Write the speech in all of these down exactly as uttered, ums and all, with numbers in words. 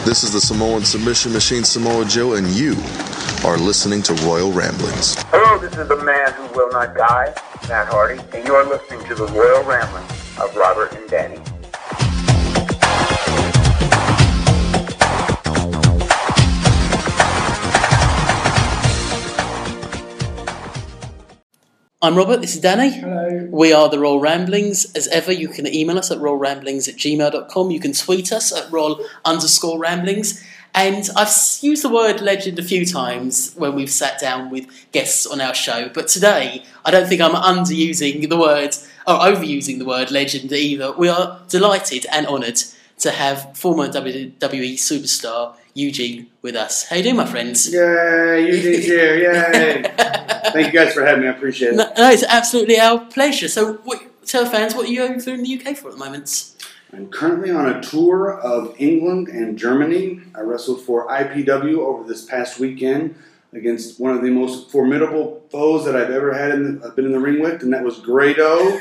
This is the Samoan Submission Machine, Samoa Joe, and you are listening to Royal Ramblings. Hello, this is the man who will not die, Matt Hardy, and you're listening to the Royal Ramblings of Robert and Danny. I'm Robert, this is Danny. Hello. We are the Royal Ramblings. As ever, you can email us at royalramblings at gmail dot com. You can tweet us at royal underscore ramblings. And I've used the word legend a few times when we've sat down with guests on our show. But today, I don't think I'm underusing the word, or overusing the word legend either. We are delighted and honoured to have former W W E superstar Eugene with us. How you doing, my friends? Yay, Eugene's here, yay. Thank you guys for having me, I appreciate it. No, no it's absolutely our pleasure. So what, tell fans, what are you over in the U K for at the moment? I'm currently on a tour of England and Germany. I wrestled for I P W over this past weekend against one of the most formidable foes that I've ever had in the, I've been in the ring with, and that was Grado.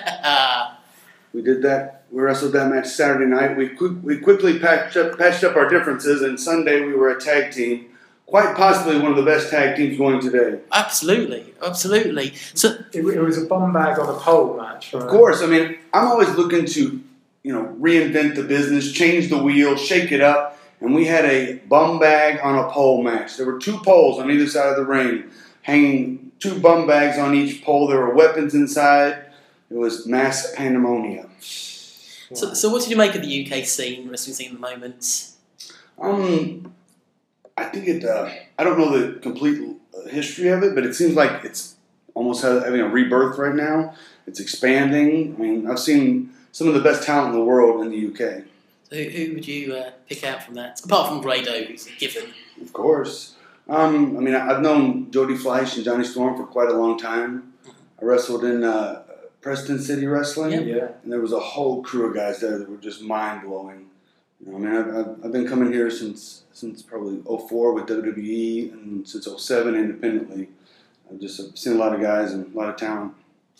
We did that. We wrestled that match Saturday night. We quick, we quickly patched up, patched up our differences, and Sunday we were a tag team. Quite possibly one of the best tag teams going today. Absolutely, absolutely. So it, it was a bomb bag on a pole match. Right? Of course. I mean, I'm always looking to, you know, reinvent the business, change the wheel, shake it up. And we had a bum bag on a pole match. There were two poles on either side of the ring, hanging two bum bags on each pole. There were weapons inside. It was mass pandemonium. So, so what did you make of the U K scene, wrestling scene at the moment? Um, I think it. Uh, I don't know the complete history of it, but it seems like it's almost having a rebirth right now. It's expanding. I mean, I've seen some of the best talent in the world in the U K. So who, who would you uh, pick out from that? Apart from Grado, who's a given. Of course. Um, I mean, I've known Jody Fleisch and Johnny Storm for quite a long time. I wrestled in uh, Preston City Wrestling, Yep. Yeah. and there was a whole crew of guys there that were just mind-blowing. You know, I mean, I've, I've, I've been coming here since since probably oh four with W W E and since oh seven independently. I've just I've seen a lot of guys and a lot of talent.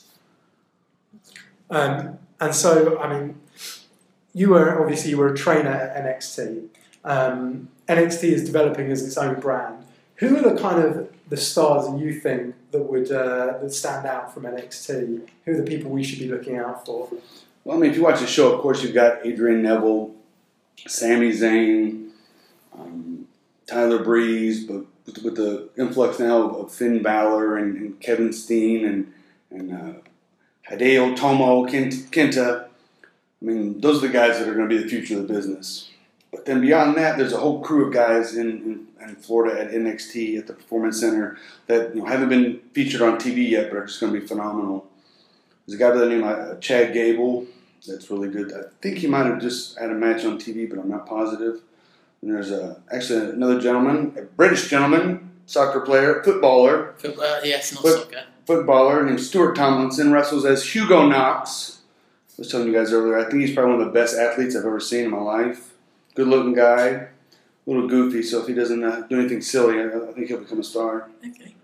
Um, and so, I mean, you were obviously you were a trainer at N X T. Um, N X T is developing as its own brand. Who are the kind of the stars that you think that would uh, that stand out from N X T? Who are the people we should be looking out for? Well, I mean, if you watch the show, of course, you've got Adrian Neville, Sami Zayn, um, Tyler Breeze, but with, with the influx now of, of Finn Balor and, and Kevin Steen and and uh, Hideo Tomo Kenta. I mean, those are the guys that are going to be the future of the business. But then beyond that, there's a whole crew of guys in, in, in Florida at N X T at the Performance Center that, you know, haven't been featured on T V yet, but are just going to be phenomenal. There's a guy by the name of uh, Chad Gable that's really good. I think he might have just had a match on T V, but I'm not positive. And there's uh, actually another gentleman, a British gentleman, soccer player, footballer. Uh, yes, not Foot- soccer. Footballer named Stuart Tomlinson, wrestles as Hugo Knox. I was telling you guys earlier, I think he's probably one of the best athletes I've ever seen in my life. Good looking guy, a little goofy, so if he doesn't uh, do anything silly, I, I think he'll become a star. Okay.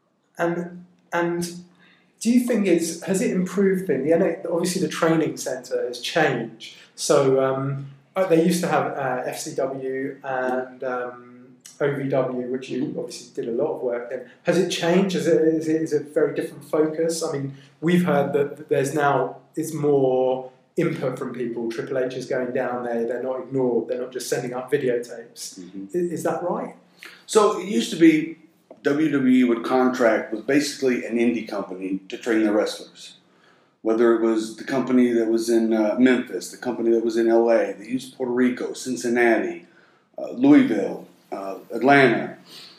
And and do you think it's has it improved then? The N X T, obviously the training centre has changed. So um, they used to have uh, F C W and um, O V W, which you obviously did a lot of work in. Has it changed? Is it is it, is it a very different focus? I mean, we've heard that there's now is more input from people. Triple H is going down there. They're not ignored. They're not just sending up videotapes. Mm-hmm. Is, is that right? So it used to be W W E would contract with basically an indie company to train their wrestlers. Whether it was the company that was in uh, Memphis, the company that was in L A, they used Puerto Rico, Cincinnati, uh, Louisville, uh, Atlanta.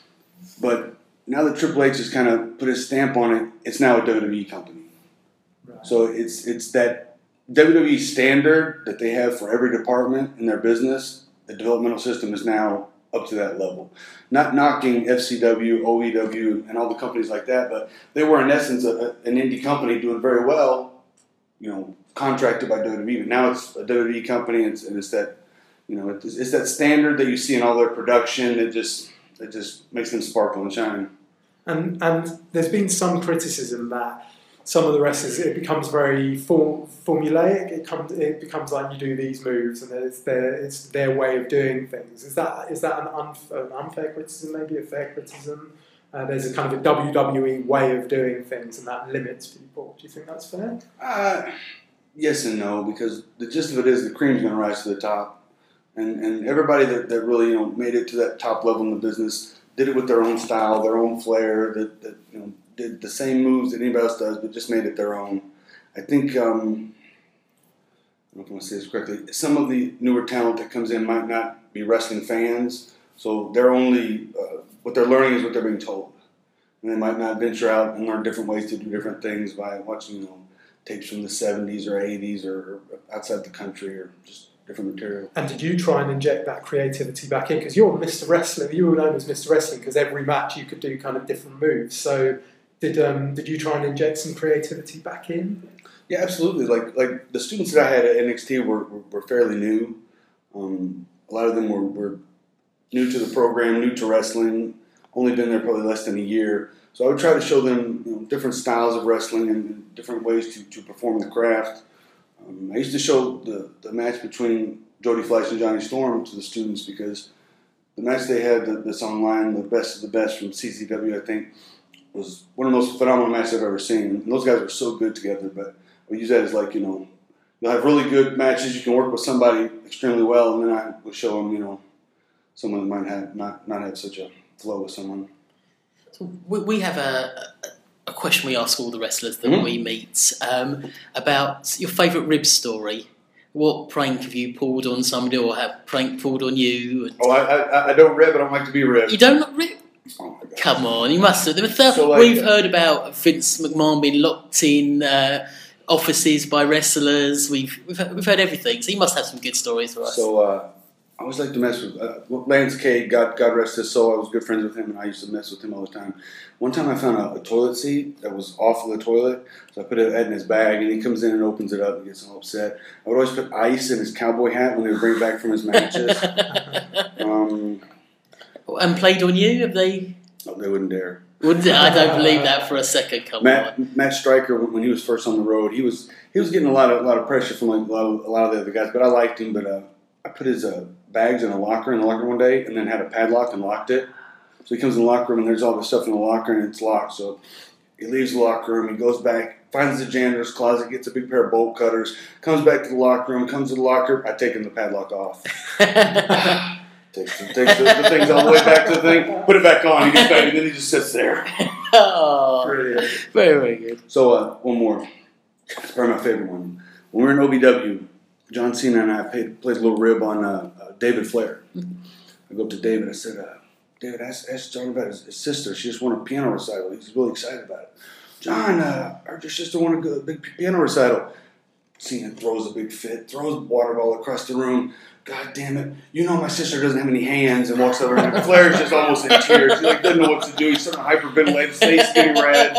But now that Triple H has kind of put his stamp on it, it's now a W W E company. Right. So it's it's that W W E standard that they have for every department in their business. The developmental system is now up to that level. Not knocking F C W, O V W, and all the companies like that, but they were in essence a, a, an indie company doing very well, you know, contracted by W W E. But now it's a W W E company, and it's, and it's that, you know, it's, it's that standard that you see in all their production. It just it just makes them sparkle and shine. And and there's been some criticism that some of the wrestlers, it becomes very for, formulaic. It comes, it becomes like you do these moves, and it's their, it's their way of doing things. Is that is that an, unf- an unfair criticism? Maybe a fair criticism? Uh, there's a kind of a W W E way of doing things, and that limits people. Do you think that's fair? Uh, yes and no, because the gist of it is the cream's going to rise to the top, and and everybody that, that really you know made it to that top level in the business did it with their own style, their own flair. That, that you know did the same moves that anybody else does, but just made it their own. I think. Um, I don't know if I want to say this correctly. Some of the newer talent that comes in might not be wrestling fans, so they're only uh, what they're learning is what they're being told, and they might not venture out and learn different ways to do different things by watching, you know, tapes from the seventies or eighties or outside the country or just different material. And did you try and inject that creativity back in? Because you're Mister Wrestling, you were known as Mister Wrestling because every match you could do kind of different moves. So did um, did you try and inject some creativity back in? Yeah, absolutely. Like like the students that I had at N X T were, were, were fairly new. Um, a lot of them were, were new to the program, new to wrestling, only been there probably less than a year. So I would try to show them you know, different styles of wrestling and different ways to, to perform the craft. Um, I used to show the, the match between Jody Fleisch and Johnny Storm to the students because the match they had that's online, the best of the best from C C W, I think, was one of the most phenomenal matches I've ever seen. And those guys were so good together, but we use that as like, you know, you'll have really good matches. You can work with somebody extremely well, and then I would show them, you know, someone that might have not, not have such a flow with someone. So we, we have a, a question we ask all the wrestlers that mm-hmm. we meet um, about your favourite rib story. What prank have you pulled on somebody, or have prank pulled on you? And oh, I, I I don't rib. I don't like to be ribbed. You don't not rib? Oh my God. Come on, you must have. There were So, like, we've heard about Vince McMahon being locked in uh, offices by wrestlers. We've we've heard, we've heard everything. So you must have some good stories for us. So uh, I always like to mess with uh, Lance Cade. God God rest his soul. I was good friends with him, and I used to mess with him all the time. One time I found a, a toilet seat that was off of the toilet, so I put it in his bag, and he comes in and opens it up and gets all upset. I would always put ice in his cowboy hat when they would bring it back from his matches. um, and played on you? Have they? No, they wouldn't dare. Wouldn't, I don't believe that for a second. Come Matt, on. Matt Stryker, when he was first on the road, he was he was getting a lot of a lot of pressure from like a lot of, a lot of the other guys, but I liked him. But uh, I put his uh, bags in a locker in the locker one day, and then had a padlock and locked it. So he comes in the locker room, and there's all this stuff in the locker, and it's locked. So he leaves the locker room, he goes back, finds the janitor's closet, gets a big pair of bolt cutters, comes back to the locker room, comes to the locker. I take him the padlock off. Takes, takes the, the things all the way back to the thing, put it back on, he gets back, and then he just sits there. Oh, Brilliant. Very, very good. So, uh, one more. It's probably my favorite one. When we were in O V W, John Cena and I played, played a little rib on uh, uh, David Flair. I go up to David, I said, uh, David, ask, ask John about his, his sister. She just won a piano recital. He's really excited about it. John, uh, our sister won a big piano recital. Cena throws a big fit, throws a water ball across the room. God damn it. You know my sister doesn't have any hands, and walks over, and Flair's just almost in tears. He like, doesn't know what to do. He's starting to hyperventilate. His face is getting red.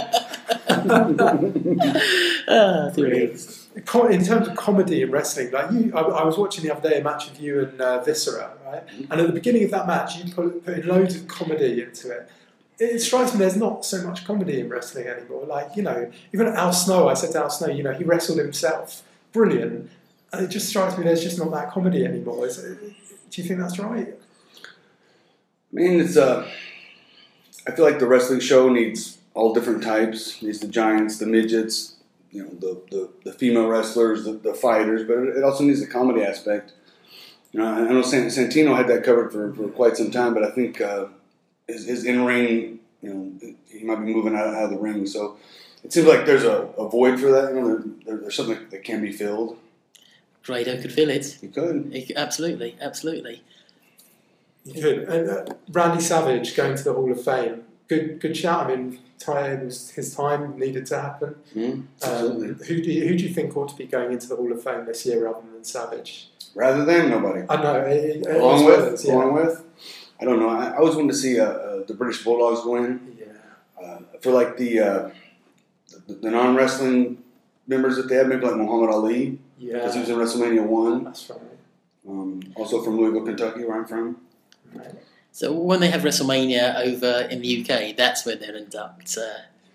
Ah, in terms of comedy in wrestling, like you, I, I was watching the other day a match of you and uh, Viscera, right? And at the beginning of that match, you put, put in loads of comedy into it. It strikes me there's not so much comedy in wrestling anymore. Like, you know, even Al Snow, I said to Al Snow, you know, he wrestled himself. Brilliant. And it just strikes me there's just not that comedy anymore. Is it, do you think that's right? I mean, it's uh, I feel like the wrestling show needs all different types. It needs the giants, the midgets, you know, the, the, the female wrestlers, the, the fighters, but it also needs the comedy aspect. You know, I know Santino had that covered for, for quite some time, but I think uh, his, his in-ring, you know, he might be moving out, out of the ring. So it seems like there's a, a void for that. You know, there, there, there's something that can be filled. Grado could fill it. He could. He, absolutely, absolutely. He could. And, uh, Randy Savage going to the Hall of Fame. Good, good shout. I mean, it was his time needed to happen. Mm, absolutely. Um, who do you, who do you think ought to be going into the Hall of Fame this year rather than Savage? Rather than nobody. I know. It, it, along with, is, yeah. along with. I don't know. I, I always wanted to see uh, uh, the British Bulldogs go in. Yeah. Uh, for like the, uh, the the non-wrestling members that they have, maybe like Muhammad Ali. Yeah. Because he was in WrestleMania one. That's right. Um, also from Louisville, Kentucky, where I'm from. Right. So when they have WrestleMania over in the U K, that's where they'll induct uh,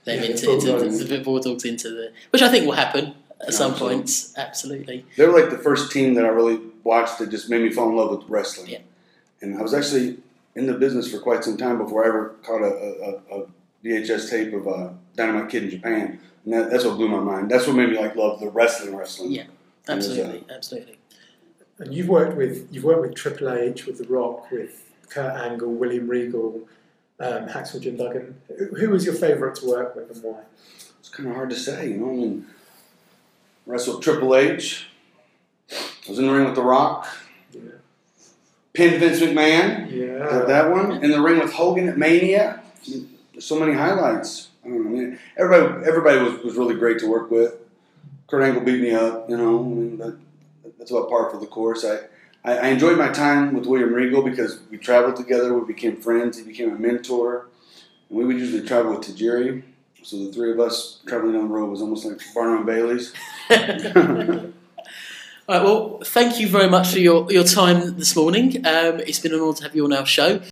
them Yeah, into, the into Bulldogs. the, the Bulldogs into the, which I think will happen at some Absolutely. point. Absolutely. They were like the first team that I really watched that just made me fall in love with wrestling. Yeah. And I was actually in the business for quite some time before I ever caught a, a, a V H S tape of uh, Dynamite Kid in Japan. And that, that's what blew my mind. That's what made me like love the wrestling wrestling. Yeah. And it was, Absolutely. Absolutely. And you've worked with you've worked with Triple H, with The Rock, with Kurt Angle, William Regal, um, Hacksaw Jim Duggan. Who who was your favourite to work with and why? It's kind of hard to say, you know. I mean, wrestled Triple H. I was in the ring with The Rock. Yeah. Pinned Vince McMahon. Yeah. Got that one. In the ring with Hogan at Mania. So many highlights. I don't know. I mean, everybody, everybody was, was really great to work with. Kurt Angle beat me up, you know. I mean, that, that's about par for the course. I, I, I enjoyed my time with William Regal because we traveled together. We became friends. He became a mentor. And we would usually travel with Tajiri. So the three of us traveling down the road was almost like Barnum and Bailey's. All right, well, thank you very much for your, your time this morning. Um, it's been an honour to have you on our show.